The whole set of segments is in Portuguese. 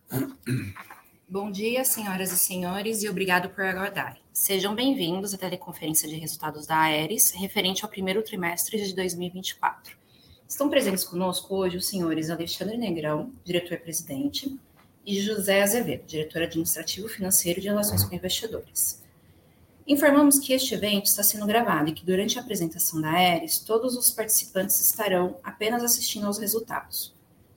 Bom dia, senhoras e senhores, e obrigado por aguardarem. Sejam bem-vindos à teleconferência de resultados da Aeris, referente ao primeiro trimestre de 2024. Estão presentes conosco hoje os senhores Alexandre Negrão, diretor-presidente, e José Azevedo, diretor administrativo financeiro de Relações com Investidores. Informamos que este evento está sendo gravado e que durante a apresentação da Aeris, todos os participantes estarão apenas assistindo aos resultados.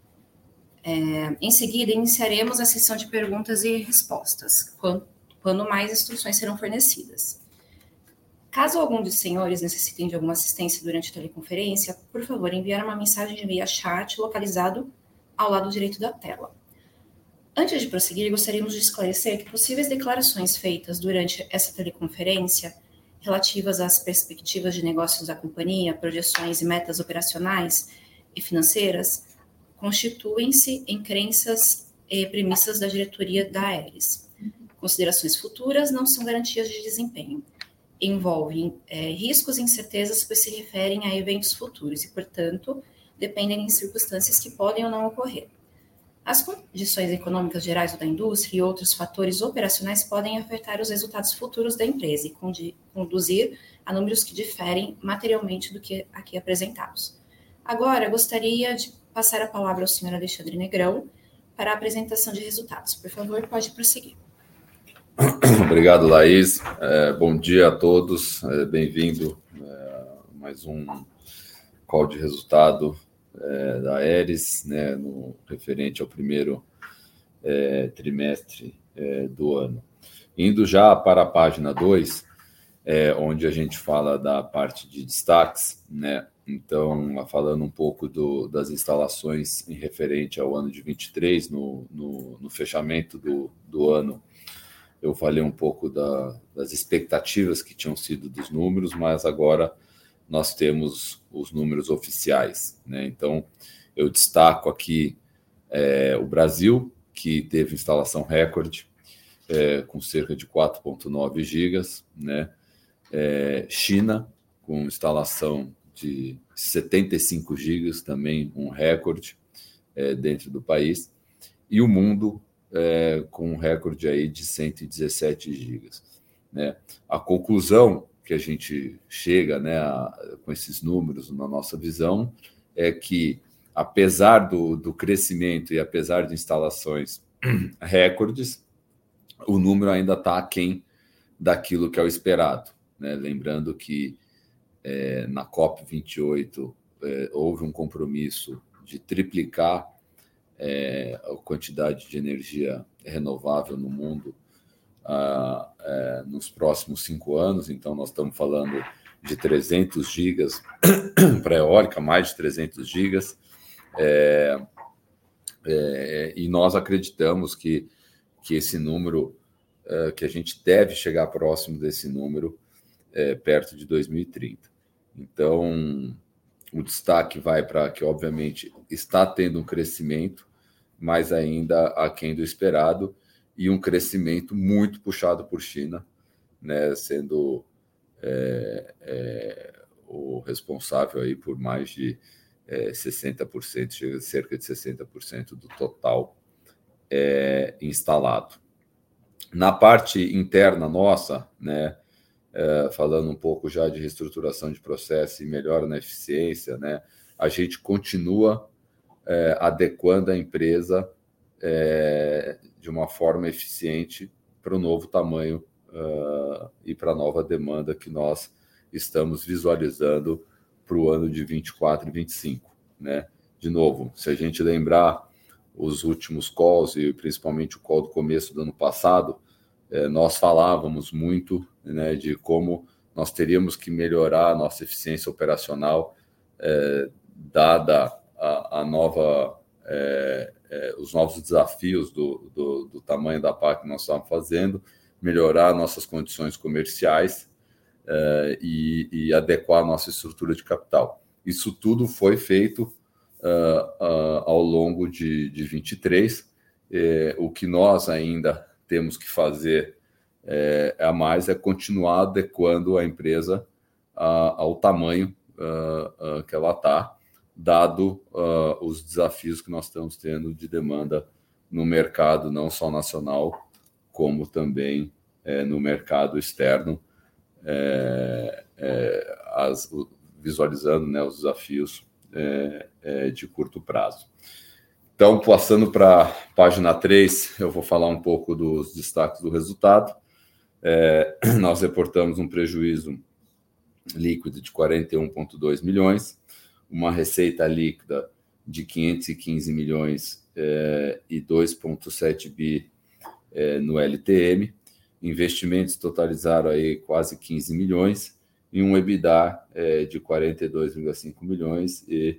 Em seguida, iniciaremos a sessão de perguntas e respostas, quando mais instruções serão fornecidas. Caso algum dos senhores necessitem de alguma assistência durante a teleconferência, por favor, enviar uma mensagem via chat localizado ao lado direito da tela. Antes de prosseguir, gostaríamos de esclarecer que possíveis declarações feitas durante essa teleconferência, relativas às perspectivas de negócios da companhia, projeções e metas operacionais e financeiras, constituem-se em crenças e premissas da diretoria da Aeris. Considerações futuras não são garantias de desempenho. Envolvem riscos e incertezas que se referem a eventos futuros e, portanto, dependem de circunstâncias que podem ou não ocorrer. As condições econômicas gerais da indústria e outros fatores operacionais podem afetar os resultados futuros da empresa e conduzir a números que diferem materialmente do que aqui apresentados. Agora, gostaria de passar a palavra ao senhor Alexandre Negrão para a apresentação de resultados. Por favor, pode prosseguir. Obrigado, Laís. Bom dia a todos. Bem-vindo a mais um call de resultado da Aeris, né, no referente ao primeiro trimestre do ano. Indo já para a página 2, onde a gente fala da parte de destaques, né? Então, falando um pouco das instalações em referente ao ano de 23, no fechamento do ano, eu falei um pouco das expectativas que tinham sido dos números, mas agora nós temos os números oficiais, né? Então, eu destaco aqui o Brasil, que teve instalação recorde, com cerca de 4,9 gigas, né? China, com instalação de 75 gigas, também um recorde dentro do país, e o mundo com um recorde aí de 117 gigas. Né? A conclusão que a gente chega, né, com esses números na nossa visão é que, apesar do crescimento e apesar de instalações recordes, o número ainda está aquém daquilo que é o esperado. Né? Lembrando que na COP28 houve um compromisso de triplicar a quantidade de energia renovável no mundo nos próximos 5 anos. Então, nós estamos falando de 300 gigas para eólica, mais de 300 gigas. E nós acreditamos que esse número, que a gente deve chegar próximo desse número perto de 2030. Então, o destaque vai para que, obviamente, está tendo um crescimento, mas ainda aquém do esperado, e um crescimento muito puxado por China, né, sendo o responsável aí por mais de 60%, chega a cerca de 60% do total instalado. Na parte interna nossa, né, falando um pouco já de reestruturação de processo e melhora na eficiência, né, a gente continua adequando a empresa de uma forma eficiente para o novo tamanho e para a nova demanda que nós estamos visualizando para o ano de 24 e 25. Né? De novo, se a gente lembrar os últimos calls, e principalmente o call do começo do ano passado, nós falávamos muito, né, de como nós teríamos que melhorar a nossa eficiência operacional, dada a nova, os novos desafios do tamanho da PAC que nós estávamos fazendo, melhorar nossas condições comerciais e adequar a nossa estrutura de capital. Isso tudo foi feito ao longo de 23. O que nós ainda temos que fazer a mais é continuar adequando a empresa ao tamanho que ela está, dado os desafios que nós estamos tendo de demanda no mercado não só nacional, como também no mercado externo, visualizando, né, os desafios de curto prazo. Então, passando para a página 3, eu vou falar um pouco dos destaques do resultado. Nós reportamos um prejuízo líquido de 41,2 milhões, uma receita líquida de 515 milhões e 2,7 bi no LTM, investimentos totalizaram aí quase 15 milhões e um EBITDA de 42,5 milhões e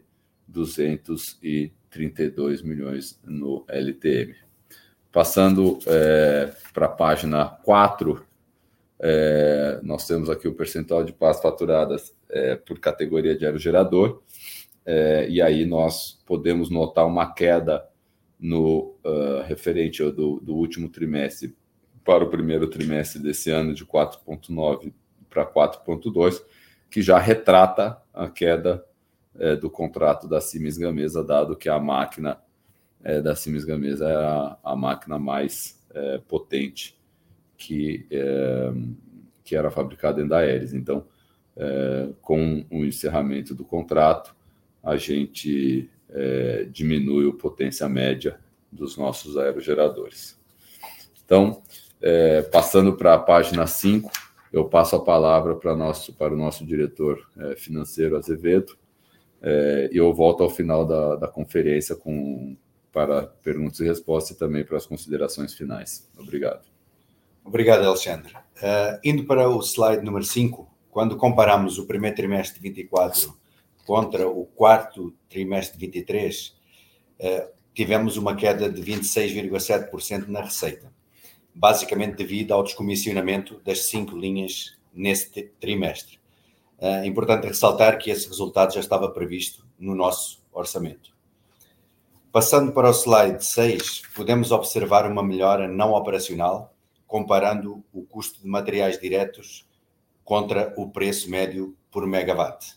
232 milhões no LTM. Passando para a página 4, nós temos aqui o percentual de pás faturadas por categoria de aerogerador, e aí nós podemos notar uma queda no referente do último trimestre para o primeiro trimestre desse ano de 4,9 para 4,2, que já retrata a queda do contrato da Siemens Gamesa, dado que a máquina da Siemens Gamesa é a máquina mais potente que era fabricada dentro da Aeris. Então, com o encerramento do contrato, a gente diminui a potência média dos nossos aerogeradores. Então, passando para a página 5, eu passo a palavra para o nosso diretor financeiro, Azevedo, e eu volto ao final da conferência para perguntas e respostas e também para as considerações finais. Obrigado. Obrigado, Alexandre. Indo para o slide número 5, quando comparamos o primeiro trimestre de 24 contra o quarto trimestre de 23, tivemos uma queda de 26,7% na receita, basicamente devido ao descomissionamento das 5 linhas nesse trimestre. É importante ressaltar que esse resultado já estava previsto no nosso orçamento. Passando para o slide 6, podemos observar uma melhora não operacional, comparando o custo de materiais diretos contra o preço médio por megawatt.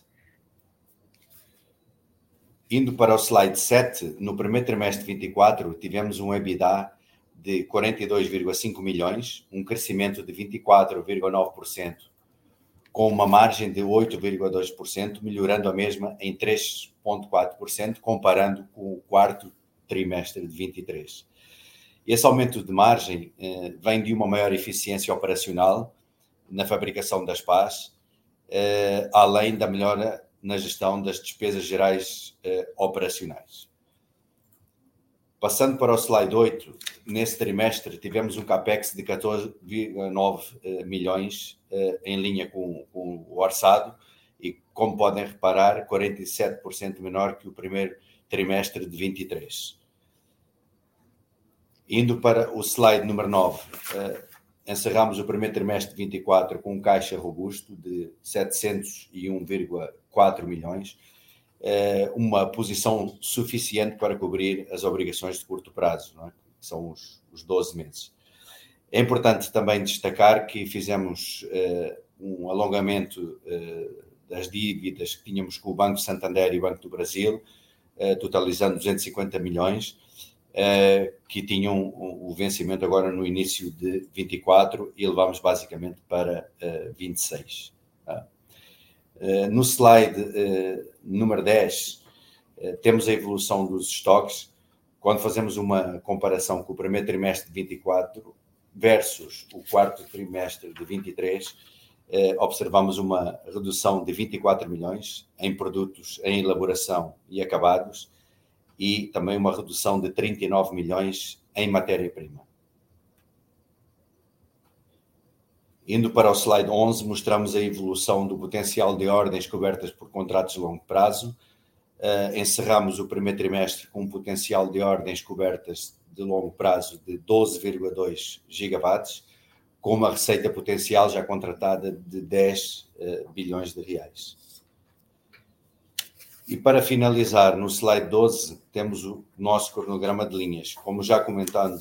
Indo para o slide 7, no primeiro trimestre de 24, tivemos um EBITDA de 42,5 milhões, um crescimento de 24,9%, com uma margem de 8,2%, melhorando a mesma em 3,4%, comparando com o quarto trimestre de 23. Esse aumento de margem vem de uma maior eficiência operacional na fabricação das pás, além da melhora na gestão das despesas gerais operacionais. Passando para o slide 8, nesse trimestre tivemos um CAPEX de 14,9 milhões em linha com o orçado e, como podem reparar, 47% menor que o primeiro trimestre de 23. Indo para o slide número 9, encerramos o primeiro trimestre de 24 com um caixa robusto de 701,4 milhões, uma posição suficiente para cobrir as obrigações de curto prazo, não é? Que são os 12 meses. É importante também destacar que fizemos um alongamento das dívidas que tínhamos com o Banco Santander e o Banco do Brasil, totalizando 250 milhões, que tinham o vencimento agora no início de 24 e levamos basicamente para 26. No slide número 10, temos a evolução dos estoques. Quando fazemos uma comparação com o primeiro trimestre de 24 versus o quarto trimestre de 23, observamos uma redução de 24 milhões em produtos em elaboração e acabados e também uma redução de 39 milhões em matéria-prima. Indo para o slide 11, mostramos a evolução do potencial de ordens cobertas por contratos de longo prazo. Encerramos o primeiro trimestre com um potencial de ordens cobertas de longo prazo de 12,2 gigawatts, com uma receita potencial já contratada de 10 bilhões de reais. E para finalizar, no slide 12, temos o nosso cronograma de linhas. Como já comentado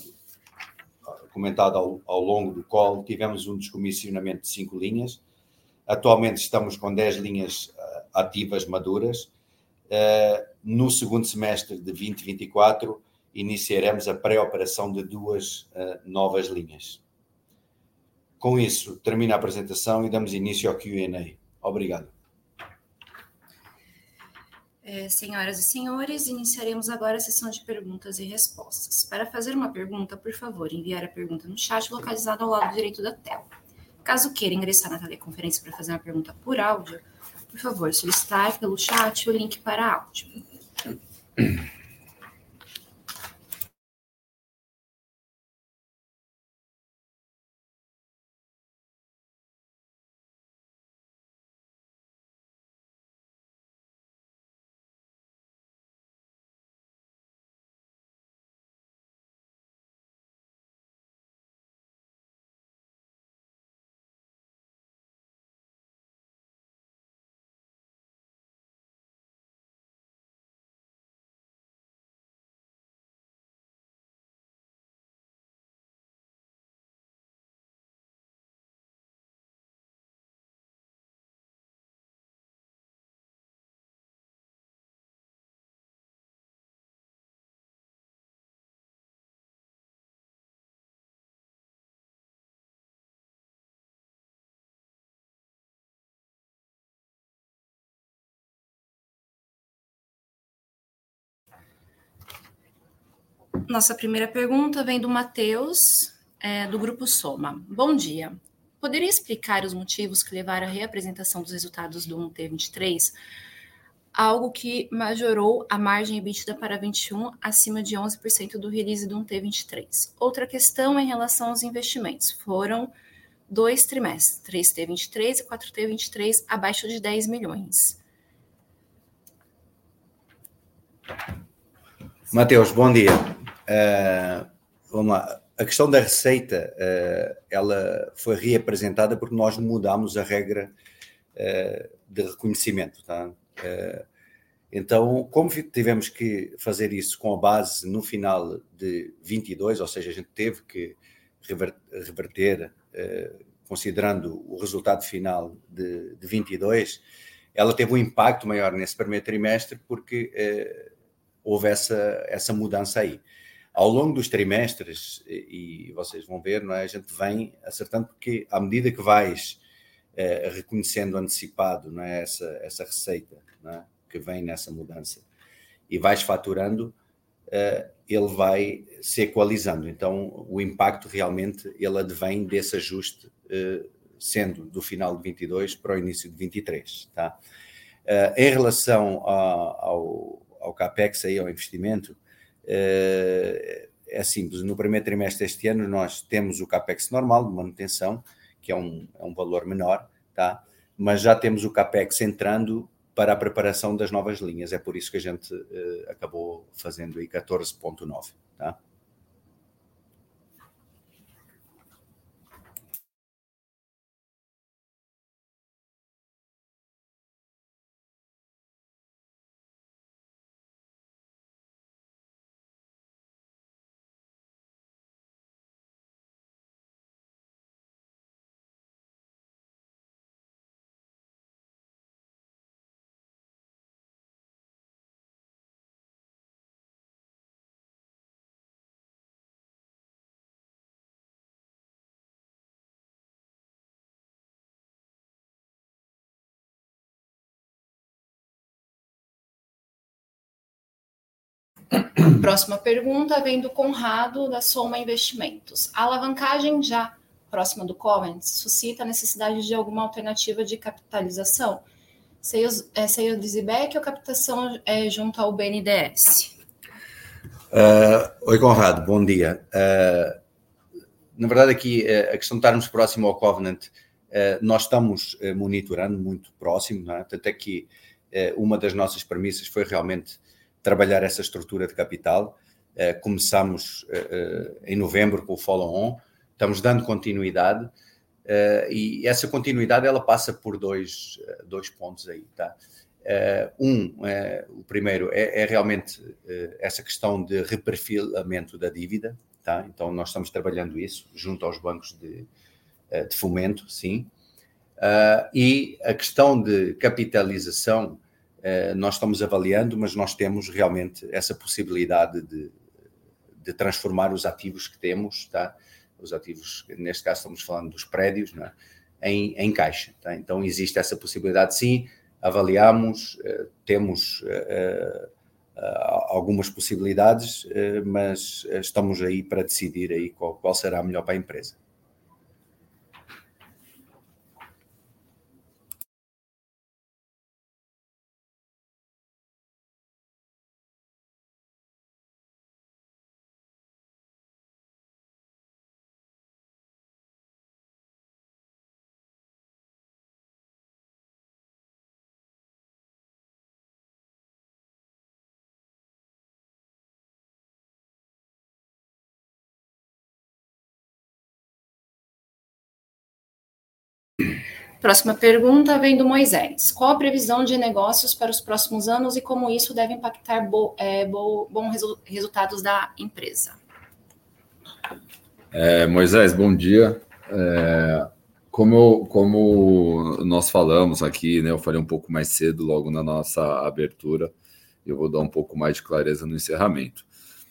ao longo do call, tivemos um descomissionamento de 5 linhas. Atualmente estamos com 10 linhas ativas maduras. No segundo semestre de 2024, iniciaremos a pré-operação de 2 novas linhas. Com isso, termina a apresentação e damos início ao Q&A. Obrigado. Senhoras e senhores, iniciaremos agora a sessão de perguntas e respostas. Para fazer uma pergunta, por favor, enviar a pergunta no chat localizado ao lado direito da tela. Caso queira ingressar na teleconferência para fazer uma pergunta por áudio, por favor, solicitar pelo chat o link para áudio. Nossa primeira pergunta vem do Matheus, do Grupo Soma. Bom dia. Poderia explicar os motivos que levaram à reapresentação dos resultados do 1T23, algo que majorou a margem EBITDA para 21 acima de 11% do release do 1T23? Outra questão em relação aos investimentos. Foram 2 trimestres, 3T23 e 4T23, abaixo de 10 milhões. Matheus, bom dia. Vamos lá. A questão da receita, ela foi reapresentada porque nós mudámos a regra de reconhecimento. Tá? Então, como tivemos que fazer isso com a base no final de 22, ou seja, a gente teve que reverter, considerando o resultado final de 22, ela teve um impacto maior nesse primeiro trimestre porque houve essa mudança aí. Ao longo dos trimestres, e vocês vão ver, não é? A gente vem acertando porque à medida que vais reconhecendo antecipado, não é? essa receita, não é? Que vem nessa mudança e vais faturando, ele vai se equalizando. Então, o impacto realmente ele advém desse ajuste, sendo do final de 22 para o início de 23. Tá? Em relação ao CAPEX, aí, ao investimento, é simples. No primeiro trimestre deste ano nós temos o CAPEX normal de manutenção, que é um valor menor, tá? Mas já temos o CAPEX entrando para a preparação das novas linhas. É por isso que a gente acabou fazendo aí 14,9, tá? Próxima pergunta vem do Conrado, da Soma Investimentos. A alavancagem já próxima do Covenant suscita a necessidade de alguma alternativa de capitalização? Sale de Zibec ou captação junto ao BNDES? Oi, Conrado, bom dia. Na verdade, aqui a questão de estarmos próximo ao Covenant, nós estamos monitorando muito próximo, não é? Tanto é que uma das nossas premissas foi realmente trabalhar essa estrutura de capital. Começamos em novembro com o follow-on, estamos dando continuidade e essa continuidade ela passa por dois pontos aí, tá? O primeiro é realmente essa questão de reperfilamento da dívida, tá? Então nós estamos trabalhando isso junto aos bancos de fomento, sim. E a questão de capitalização nós estamos avaliando, mas nós temos realmente essa possibilidade de de transformar os ativos que temos, tá? Os ativos, neste caso estamos falando dos prédios, não é? Em caixa. Tá? Então existe essa possibilidade, sim, avaliamos, temos algumas possibilidades, mas estamos aí para decidir aí qual será a melhor para a empresa. Próxima pergunta vem do Moisés. Qual a previsão de negócios para os próximos anos e como isso deve impactar bons resultados da empresa? Moisés, bom dia. Como nós falamos aqui, né, eu falei um pouco mais cedo, logo na nossa abertura, eu vou dar um pouco mais de clareza no encerramento.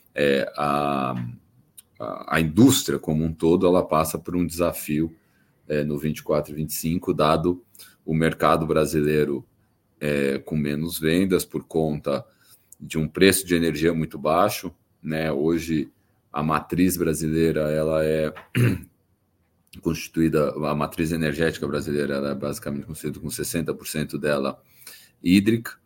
A indústria como um todo, ela passa por um desafio no 24 e 25, dado o mercado brasileiro com menos vendas por conta de um preço de energia muito baixo, né? Hoje, a matriz brasileira, ela é constituída, a matriz energética brasileira, ela é basicamente constituída com 60% dela hídrica,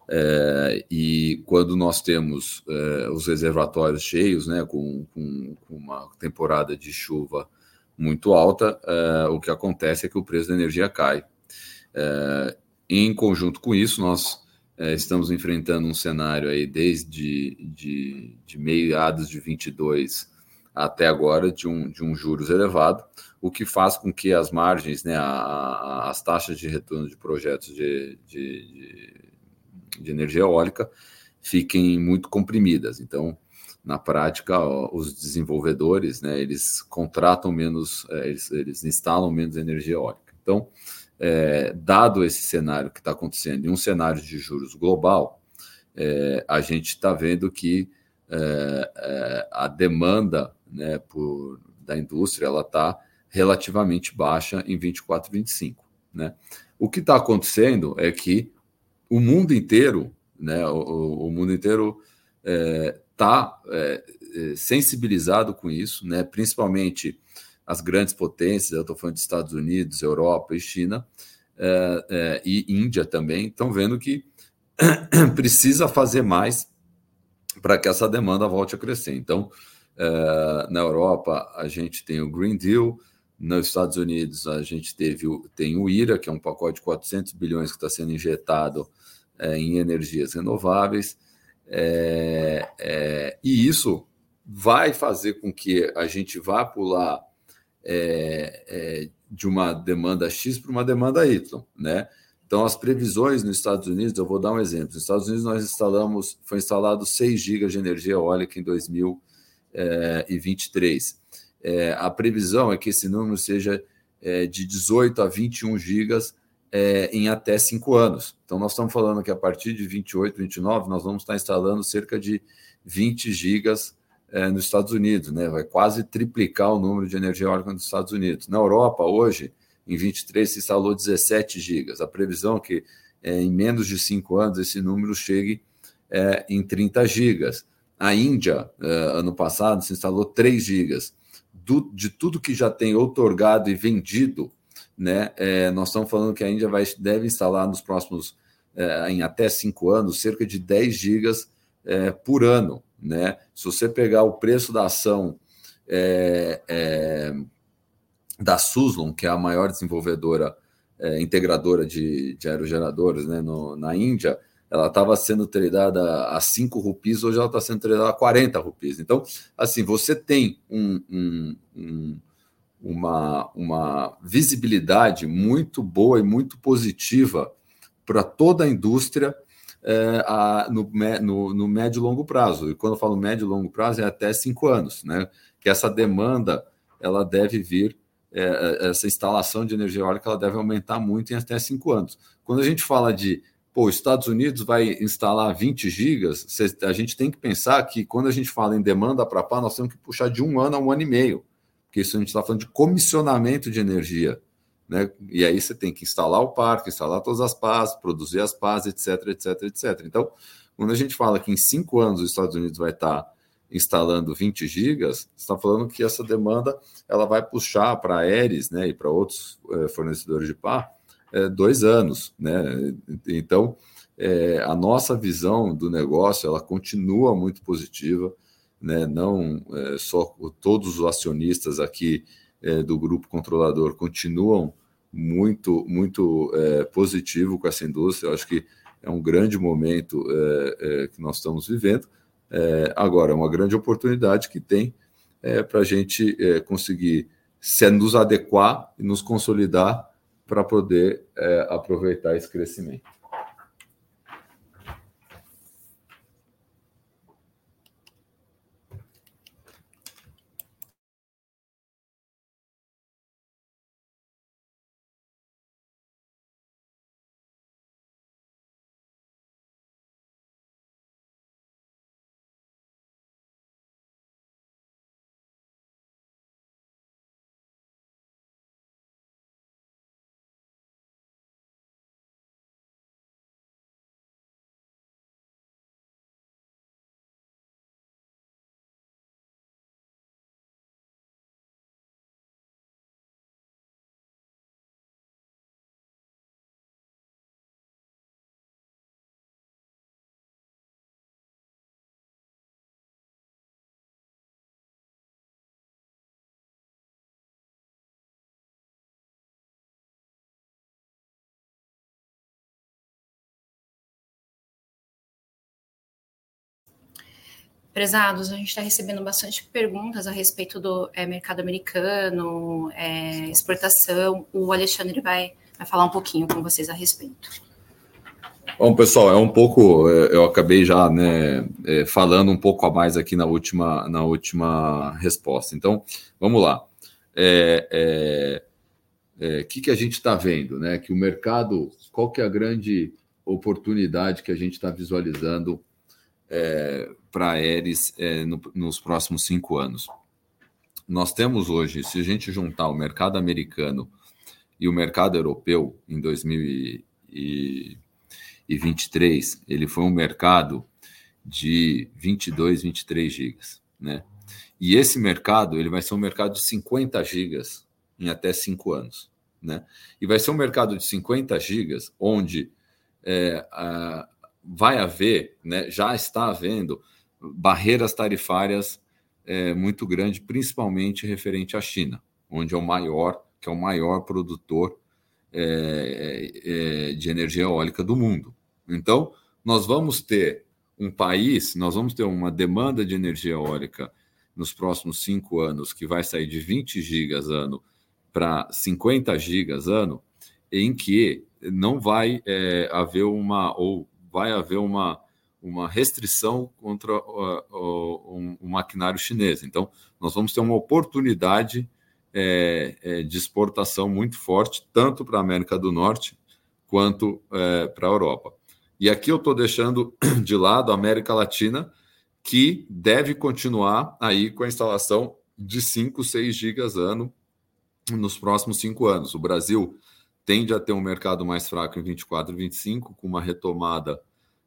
e quando nós temos os reservatórios cheios, né, com uma temporada de chuva muito alta, o que acontece é que o preço da energia cai. Em conjunto com isso, nós estamos enfrentando um cenário aí desde de meados de 22 até agora de um juros elevado, o que faz com que as margens, né, as taxas de retorno de projetos de energia eólica fiquem muito comprimidas. Então, na prática, os desenvolvedores, né, eles contratam menos, eles instalam menos energia eólica. Então, dado esse cenário que está acontecendo, em um cenário de juros global, a gente está vendo que a demanda, né, da indústria ela está relativamente baixa em 24 e 25. Né? O que está acontecendo é que o mundo inteiro, né, o mundo inteiro está sensibilizado com isso, né, principalmente as grandes potências, eu estou falando de Estados Unidos, Europa e China, e Índia também, estão vendo que precisa fazer mais para que essa demanda volte a crescer. Então, na Europa, a gente tem o Green Deal, nos Estados Unidos, a gente tem o IRA, que é um pacote de 400 bilhões que está sendo injetado em energias renováveis, e isso vai fazer com que a gente vá pular de uma demanda X para uma demanda Y, né? Então, as previsões nos Estados Unidos, eu vou dar um exemplo. Nos Estados Unidos, foi instalado 6 gigas de energia eólica em 2023. A previsão é que esse número seja de 18 a 21 gigas em até 5 anos. Então, nós estamos falando que a partir de 28, 29, nós vamos estar instalando cerca de 20 gigas nos Estados Unidos, né? Vai quase triplicar o número de energia eólica nos Estados Unidos. Na Europa, hoje, em 23, se instalou 17 gigas. A previsão é que em menos de 5 anos esse número chegue em 30 gigas. A Índia, ano passado, se instalou 3 gigas. De tudo que já tem outorgado e vendido, né, nós estamos falando que a Índia deve instalar nos próximos, em até 5 anos, cerca de 10 gigas por ano. Né? Se você pegar o preço da ação da Suzlon, que é a maior desenvolvedora integradora de aerogeradores, né, na Índia, ela estava sendo tradada a 5 rupees, hoje ela está sendo tradada a 40 rupees. Então, assim, você tem uma visibilidade muito boa e muito positiva para toda a indústria no médio e longo prazo. E quando eu falo médio e longo prazo, é até 5 anos, né? Que essa demanda ela deve vir, essa instalação de energia eólica ela deve aumentar muito em até 5 anos. Quando a gente fala de os Estados Unidos vai instalar 20 gigas, a gente tem que pensar que quando a gente fala em demanda para pá, nós temos que puxar de 1 ano a 1 ano e meio, porque isso a gente está falando de comissionamento de energia, né? E aí você tem que instalar o parque, instalar todas as pás, produzir as pás, etc, etc, etc. Então, quando a gente fala que em 5 anos os Estados Unidos vai estar instalando 20 gigas, está falando que essa demanda ela vai puxar para a Aeris, né, e para outros fornecedores de pá, 2 anos, né? Então, a nossa visão do negócio ela continua muito positiva, né? Não só todos os acionistas aqui do grupo controlador continuam muito positivo com essa indústria. Eu acho que é um grande momento que nós estamos vivendo. Agora, é uma grande oportunidade que tem para a gente conseguir nos adequar e nos consolidar para poder aproveitar esse crescimento. Prezados, a gente está recebendo bastante perguntas a respeito do mercado americano, exportação. O Alexandre vai falar um pouquinho com vocês a respeito. Bom, pessoal, eu acabei já, né, falando um pouco a mais aqui na última resposta. Então, vamos lá. Que a gente está vendo, né? Que o mercado, qual que é a grande oportunidade que a gente está visualizando para a Aeris nos próximos 5 anos? Nós temos hoje, se a gente juntar o mercado americano e o mercado europeu em 2023, ele foi um mercado de 22, 23 gigas, né? E esse mercado ele vai ser um mercado de 50 gigas em até 5 anos, né? E vai ser um mercado de 50 gigas onde vai haver, né, já está havendo barreiras tarifárias muito grandes, principalmente referente à China, onde é o maior produtor de energia eólica do mundo. Então, nós vamos ter uma demanda de energia eólica nos próximos 5 anos que vai sair de 20 gigas ano para 50 gigas ano, em que não vai haver vai haver uma restrição contra o maquinário chinês. Então, nós vamos ter uma oportunidade de exportação muito forte, tanto para a América do Norte quanto para a Europa. E aqui eu estou deixando de lado a América Latina, que deve continuar aí com a instalação de 5, 6 gigas ano nos próximos 5 anos. O Brasil tende a ter um mercado mais fraco em 24 e 25, com uma retomada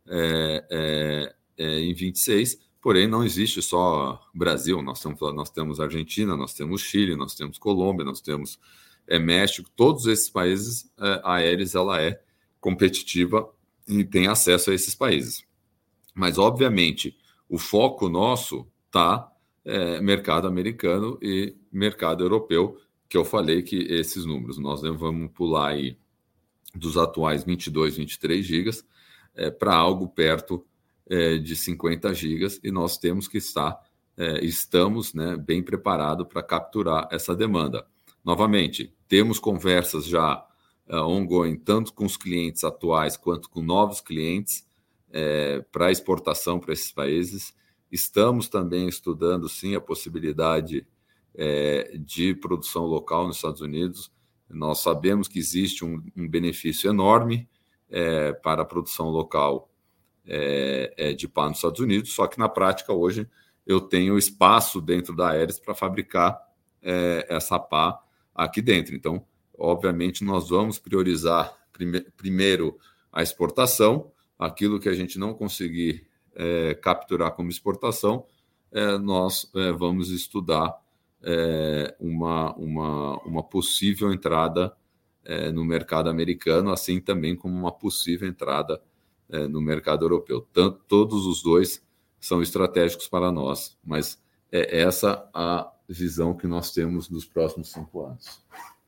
em 26, porém não existe só Brasil, nós temos Argentina, nós temos Chile, nós temos Colômbia, nós temos México, todos esses países, a Aeris ela é competitiva e tem acesso a esses países. Mas, obviamente, o foco nosso está mercado americano e mercado europeu, que eu falei que esses números, nós vamos pular aí dos atuais 22, 23 gigas para algo perto de 50 gigas, e nós temos que estamos, né, bem preparados para capturar essa demanda. Novamente, temos conversas já ongoing, tanto com os clientes atuais quanto com novos clientes para exportação para esses países. Estamos também estudando, sim, a possibilidade de produção local nos Estados Unidos. Nós sabemos que existe um benefício enorme para a produção local de pá nos Estados Unidos, só que na prática hoje eu tenho espaço dentro da Aeres para fabricar essa pá aqui dentro. Então, obviamente, nós vamos priorizar primeiro a exportação, aquilo que a gente não conseguir capturar como exportação, nós vamos estudar uma possível entrada no mercado americano, assim também como uma possível entrada no mercado europeu. Todos os dois são estratégicos para nós, mas é essa a visão que nós temos dos próximos 5 anos.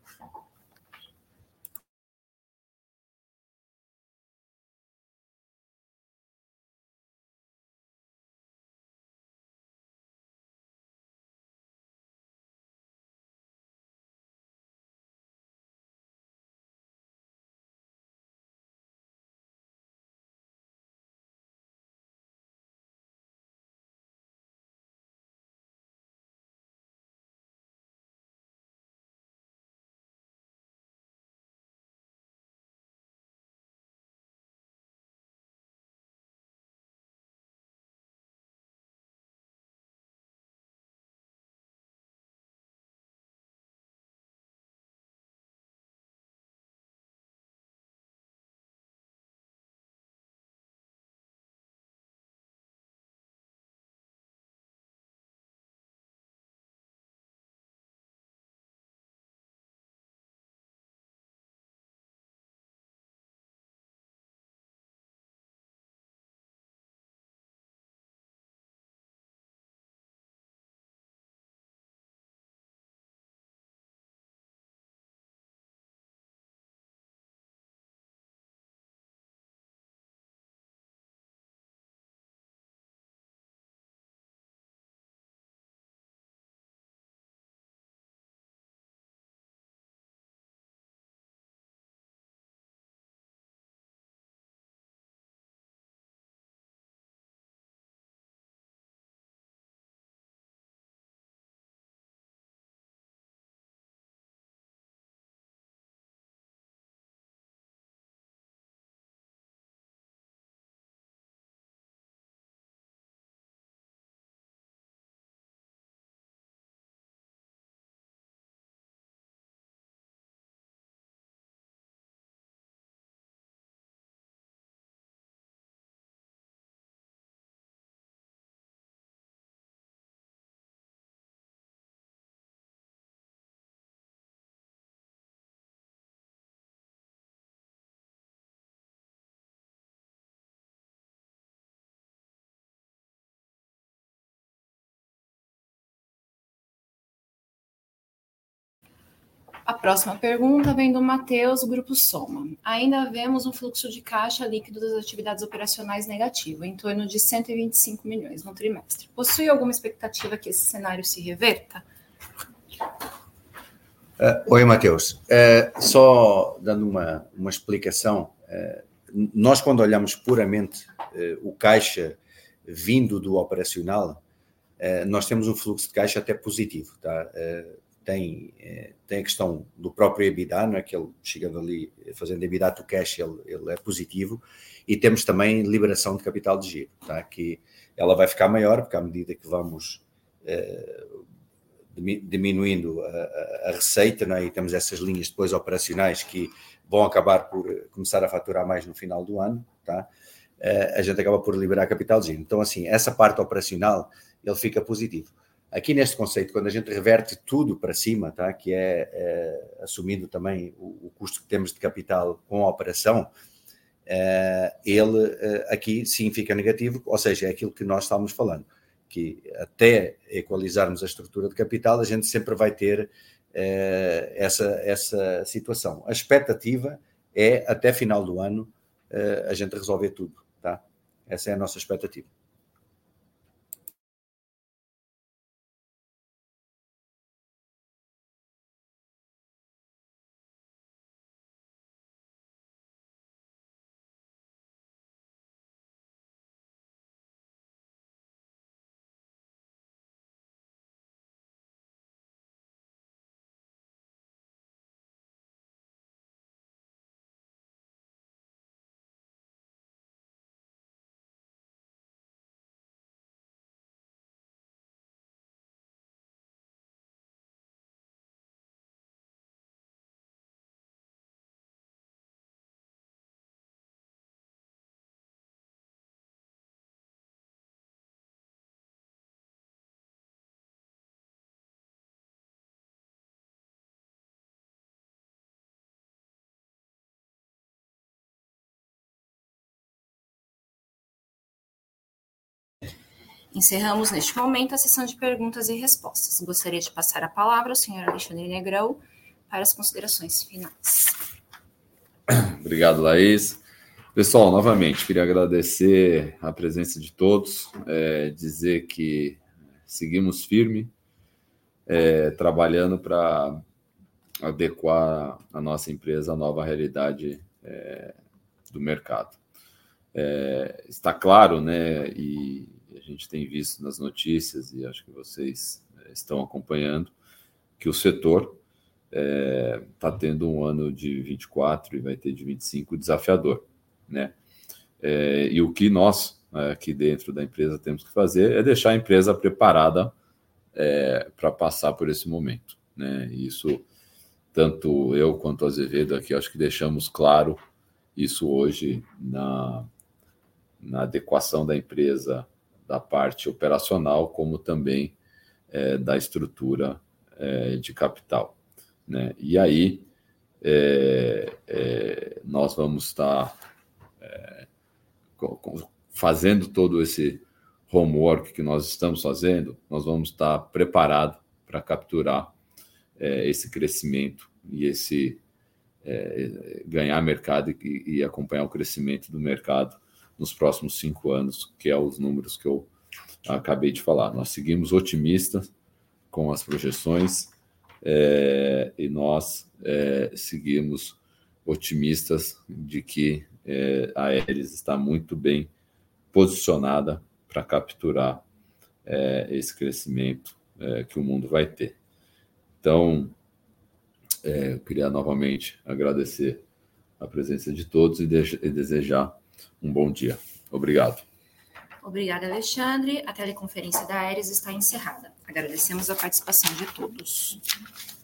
A próxima pergunta vem do Matheus, Grupo Soma. Ainda vemos um fluxo de caixa líquido das atividades operacionais negativo, em torno de 125 milhões no trimestre. Possui alguma expectativa que esse cenário se reverta? Oi, Matheus. Só dando uma explicação, nós quando olhamos puramente o caixa vindo do operacional, nós temos um fluxo de caixa até positivo, tá? Tem a questão do próprio EBITDA, não é? Que ele chegando ali, fazendo EBITDA to cash, ele é positivo, e temos também liberação de capital de giro, tá? Que ela vai ficar maior, porque à medida que vamos diminuindo a receita, não é? E temos essas linhas depois operacionais que vão acabar por começar a faturar mais no final do ano, tá? A gente acaba por liberar capital de giro. Então, assim, essa parte operacional, ele fica positivo. Aqui neste conceito, quando a gente reverte tudo para cima, tá? Que assumindo também o custo que temos de capital com a operação, ele aqui sim fica negativo, ou seja, é aquilo que nós estávamos falando, que até equalizarmos a estrutura de capital, a gente sempre vai ter essa situação. A expectativa é, até final do ano, a gente resolver tudo, tá? Essa é a nossa expectativa. Encerramos neste momento a sessão de perguntas e respostas. Gostaria de passar a palavra ao senhor Alexandre Negrão para as considerações finais. Obrigado, Laís. Pessoal, novamente, queria agradecer a presença de todos, dizer que seguimos firme, trabalhando para adequar a nossa empresa à nova realidade do mercado. Está claro, né, e a gente tem visto nas notícias, e acho que vocês estão acompanhando, que o setor está tendo um ano de 24 e vai ter de 25 desafiador, né? E o que nós, aqui dentro da empresa, temos que fazer é deixar a empresa preparada para passar por esse momento, né? Isso, tanto eu quanto o Azevedo aqui, acho que deixamos claro isso hoje na adequação da empresa, da parte operacional, como também da estrutura de capital, né? E aí, nós vamos estar fazendo todo esse homework que nós estamos fazendo, nós vamos estar preparados para capturar esse crescimento e esse ganhar mercado e acompanhar o crescimento do mercado nos próximos 5 anos, que é os números que eu acabei de falar. Nós seguimos otimistas com as projeções e nós seguimos otimistas de que a Aeris está muito bem posicionada para capturar esse crescimento que o mundo vai ter. Então, eu queria novamente agradecer a presença de todos e desejar um bom dia. Obrigado. Obrigada, Alexandre. A teleconferência da Aeris está encerrada. Agradecemos a participação de todos.